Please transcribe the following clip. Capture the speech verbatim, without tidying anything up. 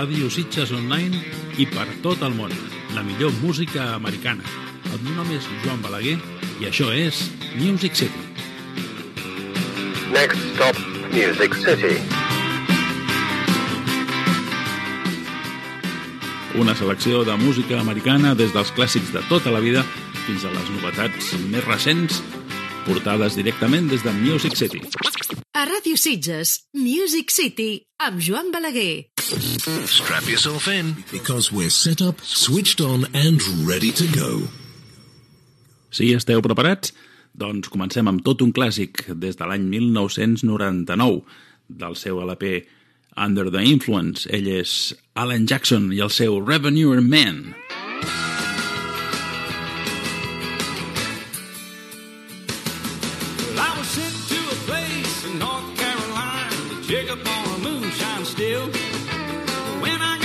Ràdio Sitges Online i per tot el món. La millor música americana. El meu nom és Joan Balaguer i això és Music City. Next stop, Music City. Una selecció de música americana des dels clàssics de tota la vida fins a les novetats més recents, portades directament des de Music City. A Ràdio Sitges, Music City, amb Joan Balaguer. Strap yourself in, because we're set up, switched on and ready to go. Si esteu preparats, doncs comencem amb tot un clàssic des de l'any mil nou-cents noranta-nou del seu L P Under the Influence. Ell és Alan Jackson i el seu Revenue Man. Well, I was sent to a place in North Carolina to check up on a moonshine still. When I